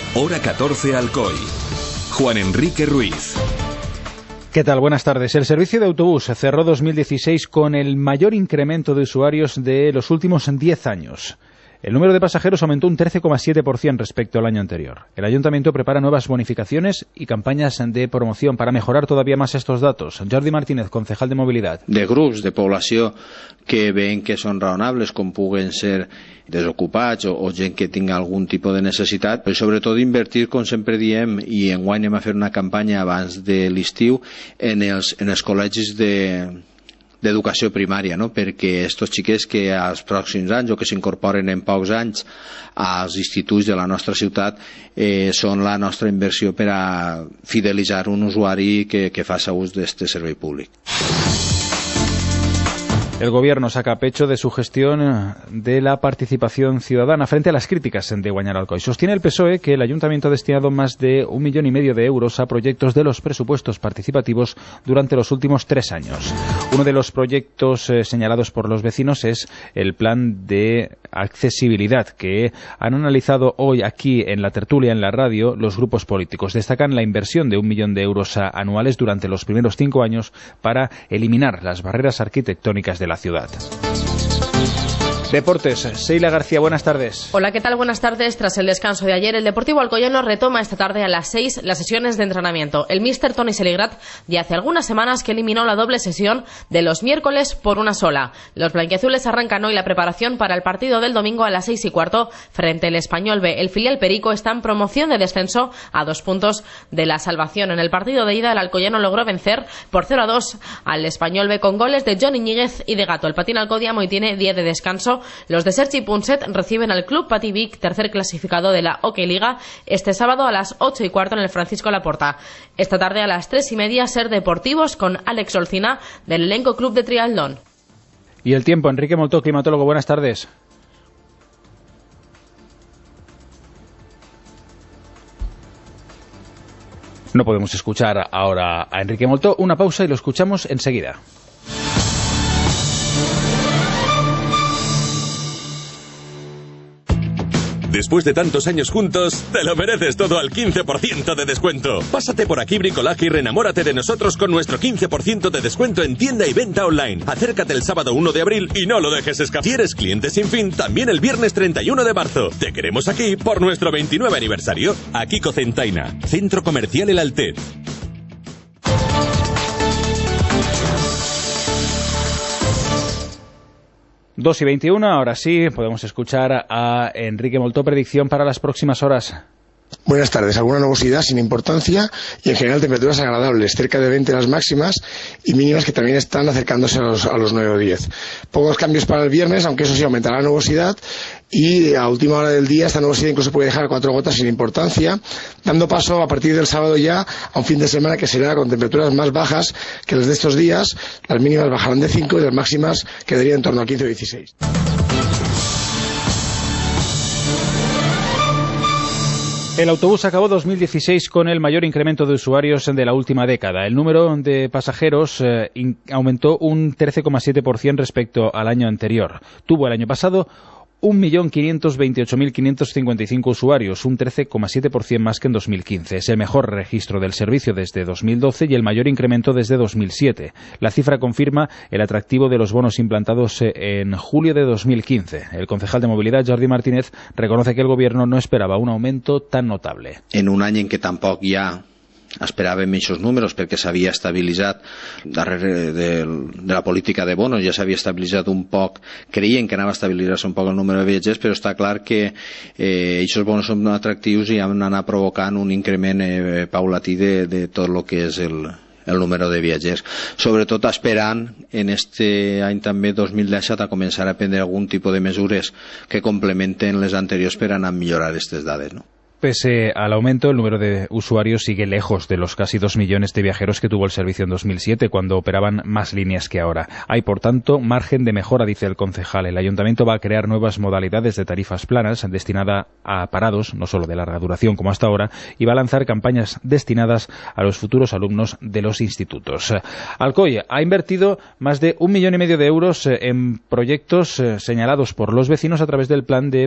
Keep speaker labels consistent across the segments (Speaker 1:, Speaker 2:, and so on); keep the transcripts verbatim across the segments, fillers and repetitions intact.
Speaker 1: Hora catorce Alcoy. Juan Enrique Ruiz.
Speaker 2: ¿Qué tal? Buenas tardes. El servicio de autobús cerró dos mil dieciséis con el mayor incremento de usuarios de los últimos diez años. El número de pasajeros aumentó un trece coma siete por ciento respecto al año anterior. El Ayuntamiento prepara nuevas bonificaciones y campañas de promoción para mejorar todavía más estos datos. Jordi Martínez, concejal de Mobilitat.
Speaker 3: De grups de població que veuen que són raonables, com puguen ser desocupats o, o gent que tinga algun tipus de necessitat, però sobretot invertir, com sempre diem, i enguany anem a fer una campanya abans de l'estiu en els, en els col·legis de d'educació primària, no? Perquè estos xiquets que als pròxims anys o que s'incorporen en pocs anys als instituts de la nostra ciutat eh, són la nostra inversió per a fidelitzar un usuari que, que faça ús d'este servei públic.
Speaker 2: El Gobierno saca pecho de su gestión de la participación ciudadana frente a las críticas de Guanyar Alcoy. Sostiene el P S O E que el Ayuntamiento ha destinado más de un millón y medio de euros a proyectos de los presupuestos participativos durante los últimos tres años. Uno de los proyectos eh, señalados por los vecinos es el plan de accesibilidad que han analizado hoy aquí en la tertulia, en la radio, los grupos políticos. Destacan la inversión de un millón de euros anuales durante los primeros cinco años para eliminar las barreras arquitectónicas de la ciudad. Deportes. Seila García, buenas tardes.
Speaker 4: Hola, ¿qué tal? Buenas tardes. Tras el descanso de ayer, el Deportivo Alcoyano retoma esta tarde a las seis las sesiones de entrenamiento. El míster Toni Seligrat ya hace algunas semanas que eliminó la doble sesión de los miércoles por una sola. Los blanquiazules arrancan hoy la preparación para el partido del domingo a las seis y cuarto frente al Español B. El filial Perico está en promoción de descenso a dos puntos de la salvación. En el partido de ida, el Alcoyano logró vencer por cero a dos al Español B con goles de John Iñiguez y de Gato. El Patín Alcodiamo hoy tiene día de descanso. Los de Sergi Punset reciben al Club Patí Vic, tercer clasificado de la Hockey Liga, este sábado a las ocho y cuarto en el Francisco Laporta. Esta tarde a las tres y media, Ser Deportivos con Alex Olcina del elenco Club de Triatlón.
Speaker 2: Y el tiempo, Enrique Moltó, climatólogo, buenas tardes. No podemos escuchar ahora a Enrique Moltó. Una pausa y lo escuchamos enseguida.
Speaker 5: Después de tantos años juntos, te lo mereces todo al quince por ciento de descuento. Pásate por aquí Bricolaje y renamórate de nosotros con nuestro quince por ciento de descuento en tienda y venta online. Acércate el sábado uno de abril y no lo dejes escapar. Si eres cliente sin fin, también el viernes treinta y uno de marzo. Te queremos aquí por nuestro veintinueve aniversario. Aquí Cocentaina, Centro Comercial El Altez.
Speaker 2: dos y veintiuno, ahora sí, podemos escuchar a Enrique Moltó, predicción para las próximas horas.
Speaker 6: Buenas tardes. Alguna nubosidad sin importancia y en general temperaturas agradables, cerca de veinte las máximas y mínimas que también están acercándose a los, a los nueve o diez. Pocos cambios para el viernes, aunque eso sí aumentará la nubosidad y a última hora del día esta nubosidad incluso puede dejar cuatro gotas sin importancia, dando paso a partir del sábado ya a un fin de semana que será con temperaturas más bajas que las de estos días. Las mínimas bajarán de cinco y las máximas quedarían en torno a quince o dieciséis.
Speaker 2: El autobús acabó dos mil dieciséis con el mayor incremento de usuarios de la última década. El número de pasajeros eh, in- aumentó un trece coma siete por ciento respecto al año anterior. Tuvo el año pasado un millón quinientos veintiocho mil quinientos cincuenta y cinco usuarios, un trece coma siete por ciento más que en dos mil quince. Es el mejor registro del servicio desde dos mil doce y el mayor incremento desde dos mil siete. La cifra confirma el atractivo de los bonos implantados en julio de dos mil quince. El concejal de Movilidad, Jordi Martínez, reconoce que el Gobierno no esperaba un aumento tan notable.
Speaker 3: En un any en què tampoc hi ha esperàvem aquests números perquè s'havia estabilitzat darrere de, de la política de bonos, ja s'havia estabilitzat un poc, creien que anava a estabilitzar-se un poc el número de viatgers, però està clar que aquests eh, bonos són atractius i han anat provocant un increment eh, paulatí de, de tot el que és el, el número de viatgers, sobretot esperant en este any també dos mil disset a començar a prendre algun tipus de mesures que complementen les anteriors per anar a millorar aquestes dades, no?
Speaker 2: Pese al aumento, el número de usuarios sigue lejos de los casi dos millones de viajeros que tuvo el servicio en dos mil siete, cuando operaban más líneas que ahora. Hay, por tanto, margen de mejora, dice el concejal. El Ayuntamiento va a crear nuevas modalidades de tarifas planas destinadas a parados, no solo de larga duración como hasta ahora, y va a lanzar campañas destinadas a los futuros alumnos de los institutos. Alcoy ha invertido más de un millón y medio de euros en proyectos señalados por los vecinos a través del plan de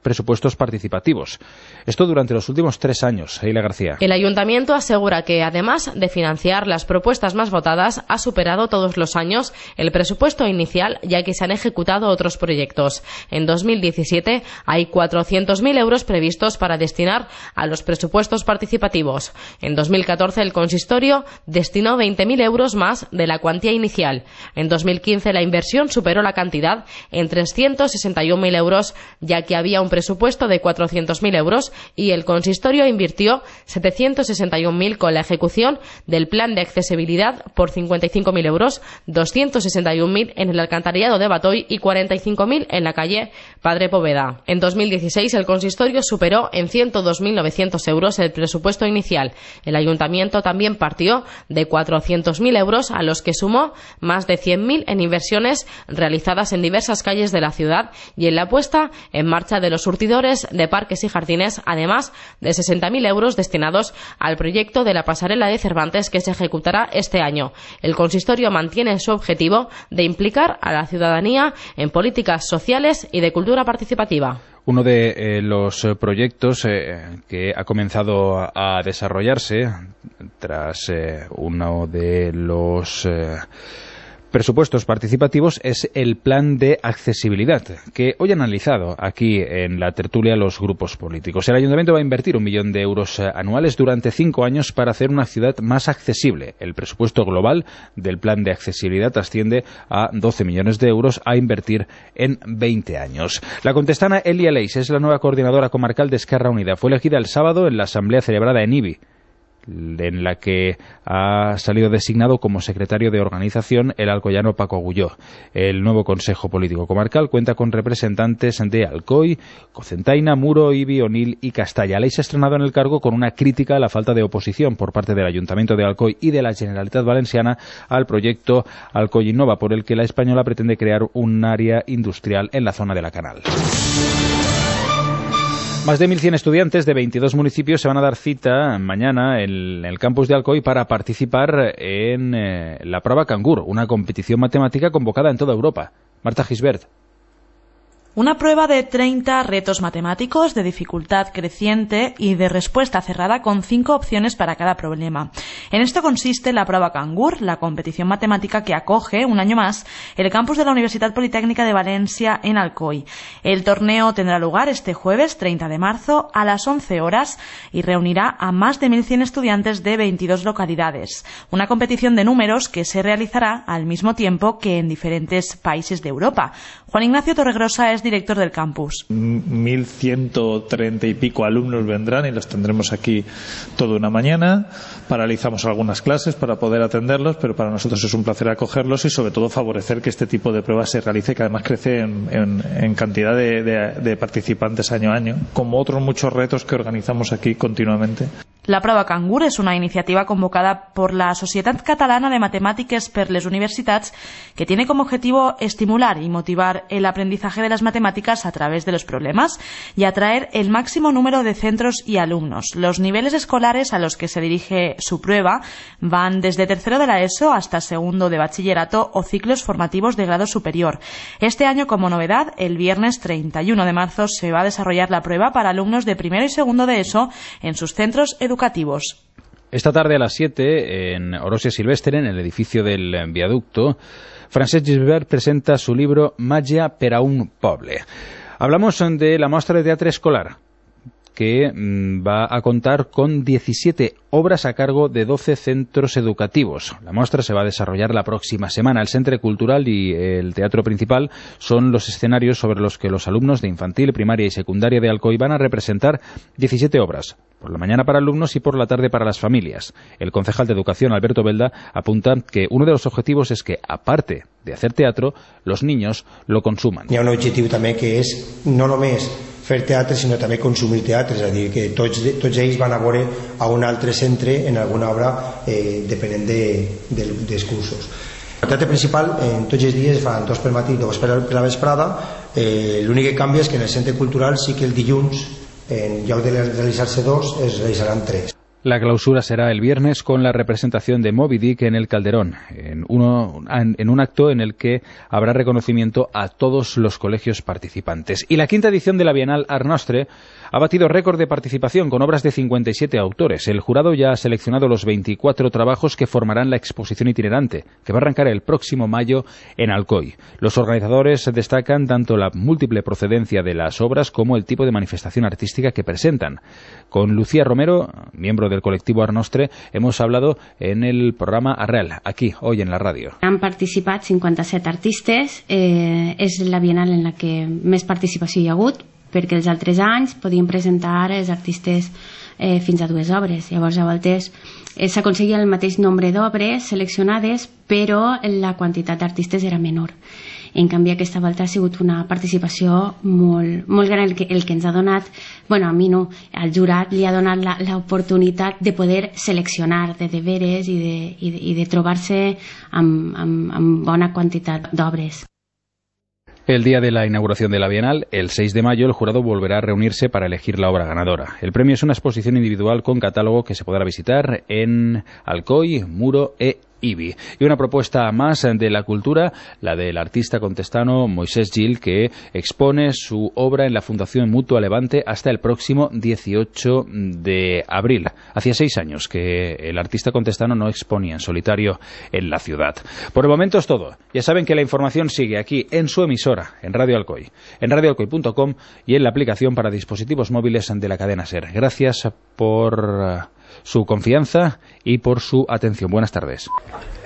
Speaker 2: presupuestos participativos. Esto durante los últimos tres años. Eila García.
Speaker 4: El ayuntamiento asegura que, además de financiar las propuestas más votadas, ha superado todos los años el presupuesto inicial, ya que se han ejecutado otros proyectos. En dos mil diecisiete hay cuatrocientos mil euros previstos para destinar a los presupuestos participativos. En dos mil catorce el consistorio destinó veinte mil euros más de la cuantía inicial. En dos mil quince la inversión superó la cantidad en trescientos sesenta y un mil euros, ya que había un presupuesto de cuatrocientos mil euros y el consistorio invirtió setecientos sesenta y un mil con la ejecución del plan de accesibilidad por cincuenta y cinco mil euros, doscientos sesenta y un mil en el alcantarillado de Batoy y cuarenta y cinco mil en la calle Padre Poveda. En dos mil dieciséis el consistorio superó en ciento dos mil novecientos euros el presupuesto inicial. El ayuntamiento también partió de cuatrocientos mil euros, a los que sumó más de cien mil en inversiones realizadas en diversas calles de la ciudad y en la puesta en marcha de los surtidores de parques y jardines, además de sesenta mil euros destinados al proyecto de la pasarela de Cervantes, que se ejecutará este año. El consistorio mantiene su objetivo de implicar a la ciudadanía en políticas sociales y de cultura participativa.
Speaker 2: Uno de eh, los eh, proyectos eh, que ha comenzado a, a desarrollarse tras eh, uno de los eh, presupuestos participativos es el plan de accesibilidad, que hoy han analizado aquí en la tertulia los grupos políticos. El ayuntamiento va a invertir un millón de euros anuales durante cinco años para hacer una ciudad más accesible. El presupuesto global del plan de accesibilidad asciende a doce millones de euros a invertir en veinte años. La contestana Elia Leis es la nueva coordinadora comarcal de Esquerra Unida. Fue elegida el sábado en la asamblea celebrada en Ibi, en la que ha salido designado como secretario de organización el alcoyano Paco Agulló. El nuevo Consejo Político Comarcal cuenta con representantes de Alcoy, Cocentaina, Muro, Ibi, Onil y Castalla. Leis se ha estrenado en el cargo con una crítica a la falta de oposición por parte del Ayuntamiento de Alcoy y de la Generalitat Valenciana al proyecto Alcoy Innova, por el que la española pretende crear un área industrial en la zona de la Canal. Más de mil cien estudiantes de veintidós municipios se van a dar cita mañana en el campus de Alcoy para participar en eh, la prueba Cangur, una competición matemática convocada en toda Europa. Marta Gisbert.
Speaker 7: Una prueba de treinta retos matemáticos de dificultad creciente y de respuesta cerrada con cinco opciones para cada problema. En esto consiste la prueba Cangur, la competición matemática que acoge un año más el campus de la Universidad Politécnica de Valencia en Alcoy. El torneo tendrá lugar este jueves treinta de marzo a las once horas y reunirá a más de mil cien estudiantes de veintidós localidades. Una competición de números que se realizará al mismo tiempo que en diferentes países de Europa. Juan Ignacio Torregrosa es director del campus.
Speaker 8: mil ciento treinta y pico alumnos vendrán y los tendremos aquí toda una mañana. Paralizamos algunas clases para poder atenderlos, pero para nosotros es un placer acogerlos y sobre todo favorecer que este tipo de pruebas se realice, que además crece en, en, en cantidad de, de, de participantes año a año, como otros muchos retos que organizamos aquí continuamente.
Speaker 7: La prova Cangur és una iniciativa convocada por la Societat Catalana de Matemàtiques per les Universitats, que tiene como objetivo estimular y motivar el aprendizaje de las matemáticas a través de los problemas y atraer el máximo número de centros y alumnos. Los niveles escolares a los que se dirige su prueba van desde tercero de la ESO hasta segundo de bachillerato o ciclos formativos de grado superior. Este año, como novedad, el viernes treinta y uno de marzo se va a desarrollar la prueba para alumnos de primero y segundo de ESO en sus centros educativos. Educativos.
Speaker 2: Esta tarde a las siete, en Orosia Silvestre, en el edificio del viaducto, Francesc Gisbert presenta su libro Màgia per a un poble. Hablamos de la muestra de teatre escolar, que va a contar con diecisiete obras a cargo de doce centros educativos. La muestra se va a desarrollar la próxima semana. El Centre Cultural y el teatro principal son los escenarios sobre los que los alumnos de infantil, primaria y secundaria de Alcoy van a representar diecisiete obras, por la mañana para alumnos y por la tarde para las familias. El concejal de Educación, Alberto Belda, apunta que uno de los objetivos es que, aparte de hacer teatro, los niños lo consuman.
Speaker 9: Hi ha un objectiu també que és no només fer teatre sinó també consumir teatre, és a dir, que tots, tots ells van a veure a un altre centre en alguna obra eh, depenent de, de, dels cursos. El teatre principal en tots els dies fan dos per matí i dos per la vesprada. Eh, l'únic que canvia és que en el centre cultural sí que el dilluns, en lloc de realitzar-se dos, es realitzaran tres.
Speaker 2: La clausura será el viernes con la representación de Moby Dick en el Calderón, en, uno, en un acto en el que habrá reconocimiento a todos los colegios participantes. Y la quinta edición de la Bienal Art Nostre ha batido récord de participación con obras de cincuenta y siete autores. El jurado ya ha seleccionado los veinticuatro trabajos que formarán la exposición itinerante, que va a arrancar el próximo mayo en Alcoy. Los organizadores destacan tanto la múltiple procedencia de las obras como el tipo de manifestación artística que presentan. Con Lucía Romero, miembro del colectivo Art Nostre, hemos hablado en el programa Arrel, aquí, hoy en la radio.
Speaker 10: Han participat cinquanta-set artistes, eh, és la Bienal en la que més participació hi ha hagut, perquè els altres anys podien presentar els artistes eh, fins a dues obres. Llavors, a voltes eh, s'aconseguia el mateix nombre d'obres seleccionades, però la quantitat d'artistes era menor. En canvi, aquesta volta ha sigut una participació molt, molt gran, el que, el que ens ha donat, bueno, a mi no, al jurat li ha donat l'oportunitat de poder seleccionar de deberes i de, i de, i de trobar-se amb, amb, amb bona quantitat d'obres.
Speaker 2: El día de la inauguración de la Bienal, el seis de mayo, el jurado volverá a reunirse para elegir la obra ganadora. El premio es una exposición individual con catálogo que se podrá visitar en Alcoy, Muro e Ibi. Y una propuesta más de la cultura, la del artista contestano Moisés Gil, que expone su obra en la Fundación Mutua Levante hasta el próximo dieciocho de abril. Hacía seis años que el artista contestano no exponía en solitario en la ciudad. Por el momento es todo. Ya saben que la información sigue aquí en su emisora, en Radio Alcoy, en radio alcoy punto com y en la aplicación para dispositivos móviles de la cadena SER. Gracias por su confianza y por su atención. Buenas tardes.